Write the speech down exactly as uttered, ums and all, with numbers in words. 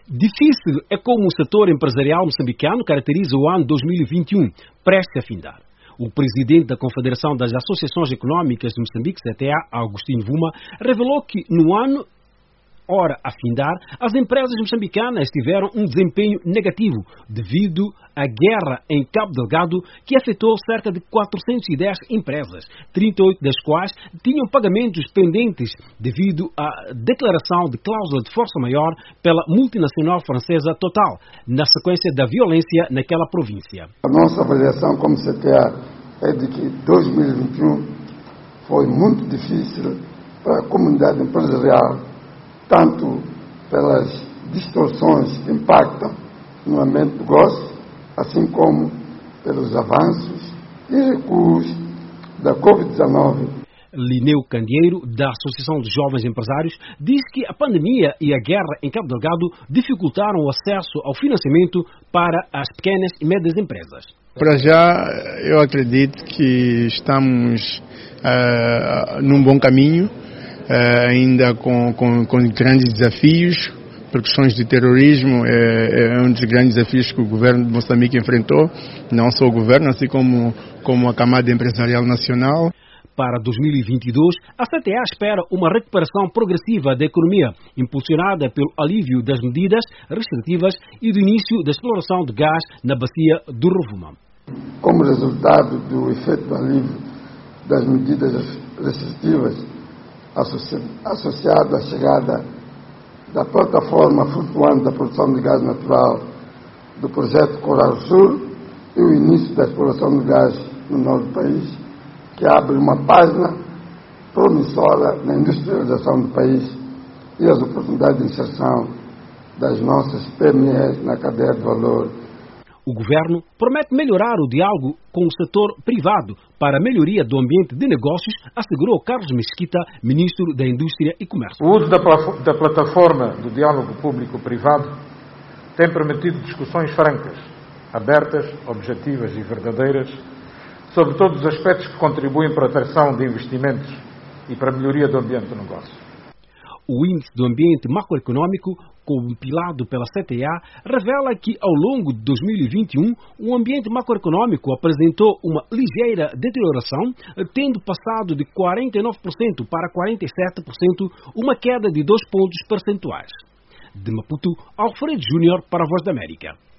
Difícil é como o setor empresarial moçambicano caracteriza o ano dois mil e vinte e um, prestes a findar. O presidente da Confederação das Associações Económicas de Moçambique, C T A, Agostinho Vuma, revelou que no ano ora a findar, as empresas moçambicanas tiveram um desempenho negativo devido à guerra em Cabo Delgado, que afetou cerca de quatrocentas e dez empresas, trinta e oito das quais tinham pagamentos pendentes devido à declaração de cláusula de força maior pela multinacional francesa Total, na sequência da violência naquela província. A nossa avaliação como C T A é de que dois mil e vinte e um foi muito difícil para a comunidade empresarial, tanto pelas distorções que impactam no ambiente do negócio, assim como pelos avanços e recuos da covid dezenove. Lineu Candeeiro, da Associação de Jovens Empresários, diz que a pandemia e a guerra em Cabo Delgado dificultaram o acesso ao financiamento para as pequenas e médias empresas. Para já, eu acredito que estamos uh, num bom caminho. Uh, ainda com, com, com grandes desafios, por questões de terrorismo, é, é um dos grandes desafios que o governo de Moçambique enfrentou, não só o governo, assim como, como a camada empresarial nacional. Para dois mil e vinte e dois, a C T A espera uma recuperação progressiva da economia, impulsionada pelo alívio das medidas restritivas e do início da exploração de gás na bacia do Rovuma. Como resultado do efeito do alívio das medidas restritivas, associado à chegada da plataforma flutuante da produção de gás natural do projeto Coral Sul e o início da exploração de gás no norte do país, que abre uma página promissora na industrialização do país e as oportunidades de inserção das nossas P M Es na cadeia de valor. O governo promete melhorar o diálogo com o setor privado para a melhoria do ambiente de negócios, assegurou Carlos Mesquita, ministro da Indústria e Comércio. O uso da, da plataforma do diálogo público-privado tem permitido discussões francas, abertas, objetivas e verdadeiras sobre todos os aspectos que contribuem para a atração de investimentos e para a melhoria do ambiente do negócio. O Índice do Ambiente Macroeconômico, compilado pela C T A, revela que, ao longo de dois mil e vinte e um, o ambiente macroeconômico apresentou uma ligeira deterioração, tendo passado de quarenta e nove por cento para quarenta e sete por cento, uma queda de dois pontos percentuais. De Maputo, Alfredo Júnior para a Voz da América.